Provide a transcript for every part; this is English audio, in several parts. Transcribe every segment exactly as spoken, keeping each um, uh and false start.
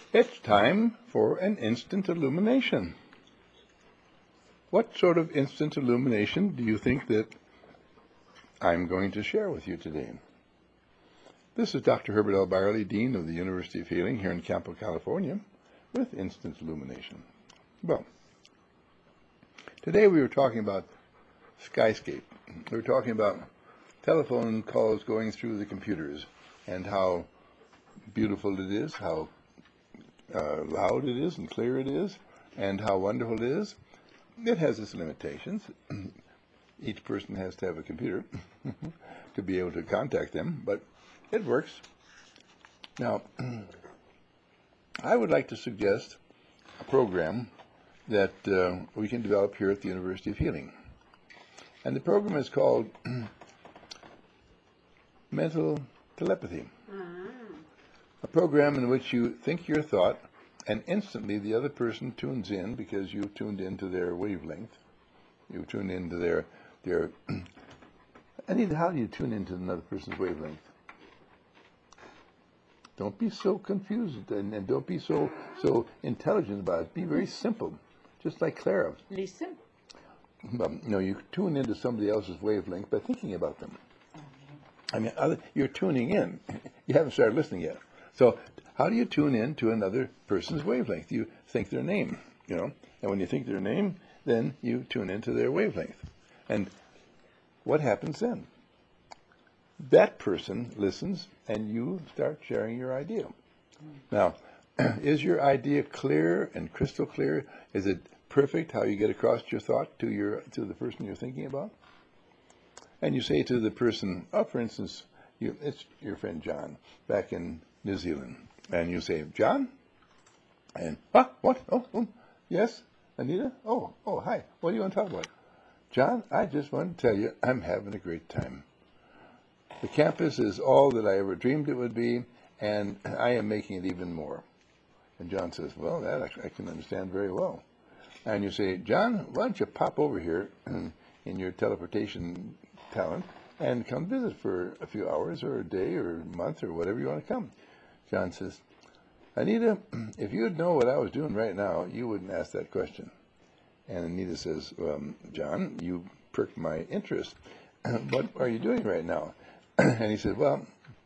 It's time for an instant illumination. What sort of instant illumination do you think that I'm going to share with you today? This is Doctor Herbert L. Byerly, Dean of the University of Healing here in Campo, California, with instant illumination. Well, today we were talking about skyscape. We were talking about telephone calls going through the computers and how beautiful it is, how uh, loud it is and clear it is, and how wonderful it is. It has its limitations. Each person has to have a computer to be able to contact them, but it works. Now, I would like to suggest a program that uh, we can develop here at the University of Healing. And the program is called Mental Telepathy. A program in which you think your thought and instantly the other person tunes in because you've tuned into their wavelength. You've tuned into their, their Anita, how do you tune into another person's wavelength? Don't be so confused and, and don't be so so intelligent about it. Be very simple, just like Clara. Listen. Well, you know, you tune into somebody else's wavelength by thinking about them. I mean, other, you're tuning in. You haven't started listening yet. So how do you tune in to another person's wavelength? You think their name, you know, and when you think their name, then you tune into their wavelength. And what happens then? That person listens, and you start sharing your idea. Now, is your idea clear and crystal clear? Is it perfect how you get across your thought to your to the person you're thinking about? And you say to the person, oh, for instance, you, it's your friend John back in New Zealand, and you say, John, and ah, what? Oh, oh, yes, Anita. Oh, oh, hi. What do you want to talk about? John, I just want to tell you, I'm having a great time. The campus is all that I ever dreamed it would be, and I am making it even more. And John says, well, that I, I can understand very well. And you say, John, why don't you pop over here in your teleportation talent and come visit for a few hours or a day or a month or whatever you want to come. John says, Anita, if you'd know what I was doing right now, you wouldn't ask that question. And Anita says, um, John, you perked my interest. What are you doing right now? And he said, well,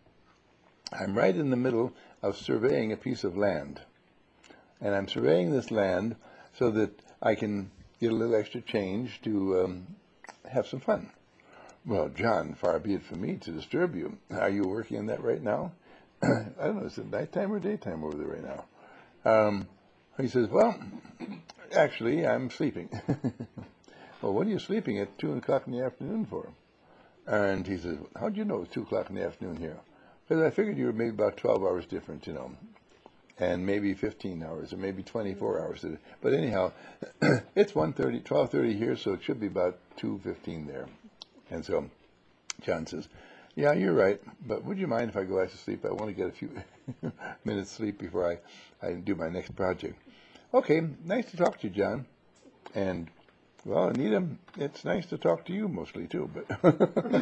I'm right in the middle of surveying a piece of land. And I'm surveying this land so that I can get a little extra change to um, have some fun. Well, John, far be it from me to disturb you. Are you working on that right now? I don't know, is it nighttime or daytime over there right now? Um, he says, well, actually, I'm sleeping. Well, what are you sleeping at two o'clock in the afternoon for? And he says, how'd you know it's two o'clock in the afternoon here? Because I figured you were maybe about twelve hours different, you know, and maybe fifteen hours or maybe twenty-four hours. But anyhow, it's one thirty, twelve thirty here, so it should be about two fifteen there. And so John says, yeah, you're right, but would you mind if I go back to sleep? I want to get a few minutes sleep before I, I do my next project. Okay, nice to talk to you, John. And, well, Anita, it's nice to talk to you mostly, too. But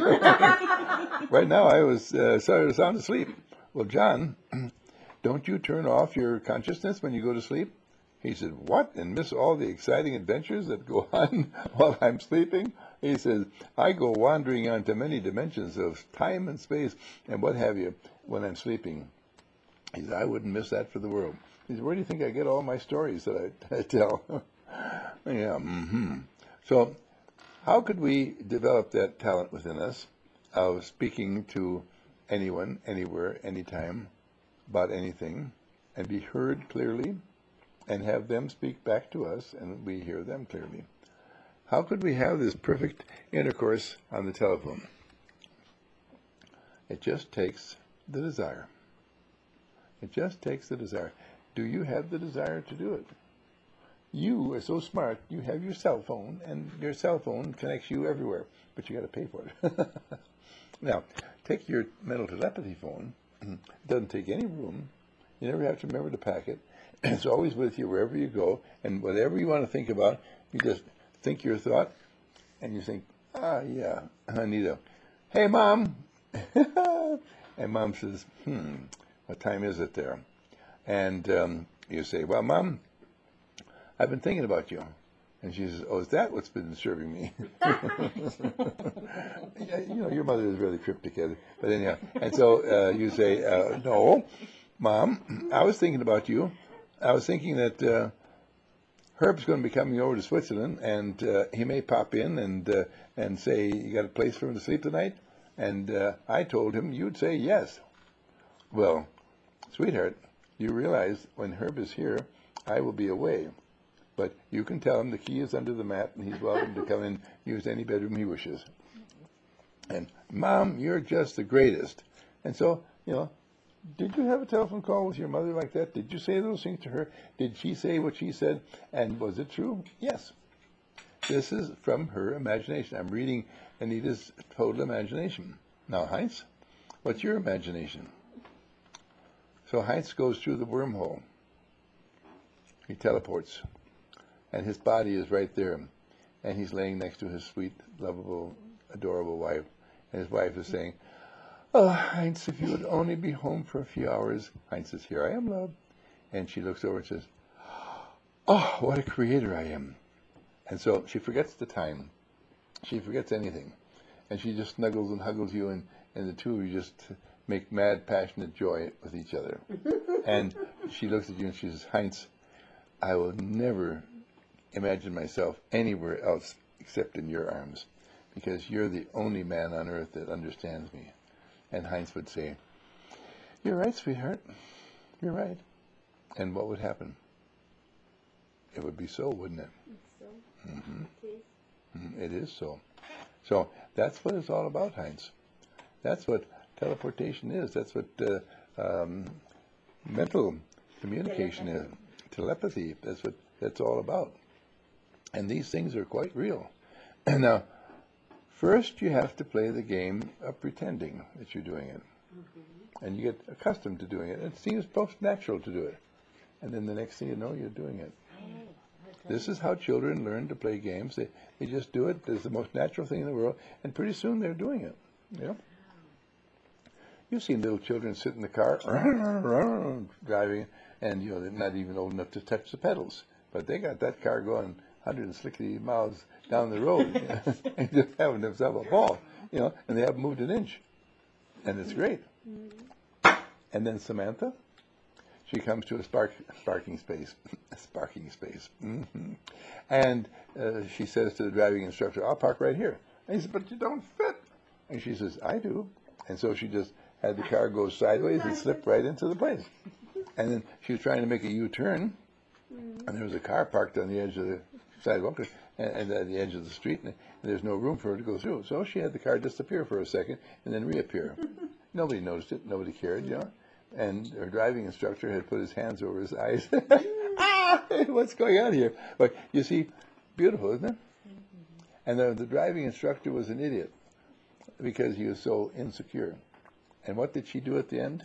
right now I was uh, sorry, sound asleep. Well, John, don't you turn off your consciousness when you go to sleep? He said, what, and miss all the exciting adventures that go on while I'm sleeping? He says, I go wandering onto many dimensions of time and space and what have you when I'm sleeping. He said, I wouldn't miss that for the world. He said, where do you think I get all my stories that I, I tell? Yeah, mm-hmm. So how could we develop that talent within us of speaking to anyone, anywhere, anytime, about anything, and be heard clearly, and have them speak back to us, and we hear them clearly? How could we have this perfect intercourse on the telephone? It just takes the desire. It just takes the desire. Do you have the desire to do it? You are so smart, you have your cell phone, and your cell phone connects you everywhere, but you got to pay for it. Now, take your mental telepathy phone. It doesn't take any room. You never have to remember to pack it. It's always with you wherever you go, and whatever you want to think about, you just think your thought, and you think, ah, yeah, Anita, hey, Mom. And Mom says, hmm, what time is it there? And um, you say, well, Mom, I've been thinking about you. And she says, oh, is that what's been disturbing me? Yeah, you know, your mother is really cryptic, Ed. But anyhow, and so uh, you say, uh, no, Mom, I was thinking about you. I was thinking that uh, Herb's going to be coming over to Switzerland, and uh, he may pop in and uh, and say, you got a place for him to sleep tonight? And uh, I told him you'd say yes. Well, sweetheart, you realize when Herb is here, I will be away. But you can tell him the key is under the mat, and he's welcome to come in, use any bedroom he wishes. And, Mom, you're just the greatest. And so, you know, did you have a telephone call with your mother like that? Did you say those things to her? Did she say what she said? And was it true? Yes. This is from her imagination. I'm reading Anita's total imagination. Now, Heinz, what's your imagination? So Heinz goes through the wormhole. He teleports. And his body is right there. And he's laying next to his sweet, lovable, adorable wife. And his wife is saying, oh, Heinz, if you would only be home for a few hours. Heinz says, here I am, love. And she looks over and says, oh, what a creator I am. And so she forgets the time. She forgets anything. And she just snuggles and huggles you, and, and the two of you just make mad, passionate joy with each other. And she looks at you and she says, Heinz, I will never imagine myself anywhere else except in your arms, because you're the only man on earth that understands me. And Heinz would say, you're right, sweetheart. You're right. And what would happen? It would be so, wouldn't it? So, Mm-hmm. okay. Mm, it is so. So that's what it's all about, Heinz. That's what teleportation is. That's what uh, um, mental communication is. Telepathy. That's what that's all about. And these things are quite real. Now, first you have to play the game of pretending that you're doing it. Mm-hmm. And you get accustomed to doing it. It seems most natural to do it. And then the next thing you know, you're doing it. This is how children learn to play games. They they just do it. It's the most natural thing in the world. And pretty soon they're doing it. You know? You've seen little children sit in the car, driving, and you know they're not even old enough to touch the pedals. But they got that car going one hundred sixty miles down the road, you know, and just having themselves a ball, you know, and they haven't moved an inch. And it's great. And then Samantha, she comes to a spark, sparking space, a sparking space. Mm-hmm. And uh, she says to the driving instructor, I'll park right here. And he says, but you don't fit. And she says, I do. And so she just had the car go sideways and slip right into the place. And then she was trying to make a U-turn, and there was a car parked on the edge of the sidewalk and, and at the edge of the street, and, and there's no room for her to go through. So she had the car disappear for a second and then reappear. Nobody noticed it. Nobody cared, you know. And her driving instructor had put his hands over his eyes. Ah, what's going on here? But you see, beautiful, isn't it? And the, the driving instructor was an idiot because he was so insecure. And what did she do at the end?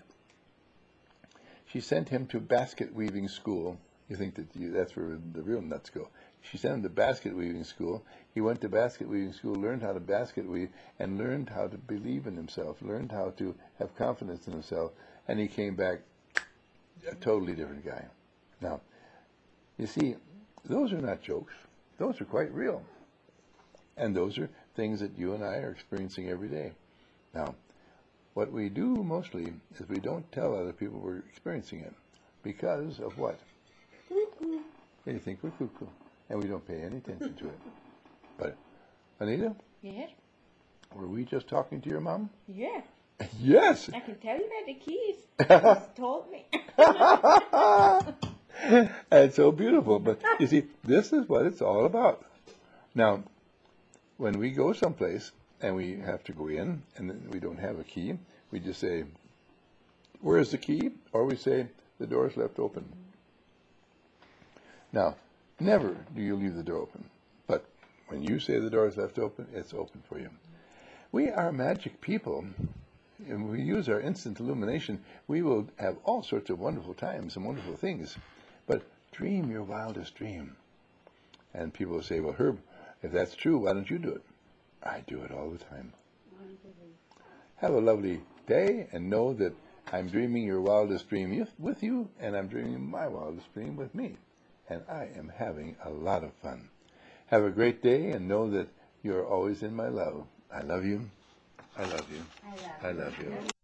She sent him to basket weaving school. You think that you, that's where the real nuts go. She sent him to basket weaving school. He went to basket weaving school, learned how to basket weave, and learned how to believe in himself, learned how to have confidence in himself, and he came back a totally different guy. Now, you see, those are not jokes. Those are quite real. And those are things that you and I are experiencing every day. Now, what we do mostly is we don't tell other people we're experiencing it. Because of what? Cuckoo. They think we're cuckoo. And we don't pay any attention to it. But, Anita, Yeah. were we just talking to your mom? Yeah. Yes! I can tell you about the keys. Just told me. That's so beautiful. But you see, this is what it's all about. Now, when we go someplace and we have to go in and then we don't have a key, we just say, where's the key? Or we say, the door's left open. Now, never do you leave the door open. But when you say the door is left open, it's open for you. We are magic people. And when we use our instant illumination, we will have all sorts of wonderful times and wonderful things. But dream your wildest dream. And people will say, well, Herb, if that's true, why don't you do it? I do it all the time. Have a lovely day and know that I'm dreaming your wildest dream with- with you, and I'm dreaming my wildest dream with me. And I am having a lot of fun. Have a great day, and know that you're always in my love. I love you. I love you. I love I love you.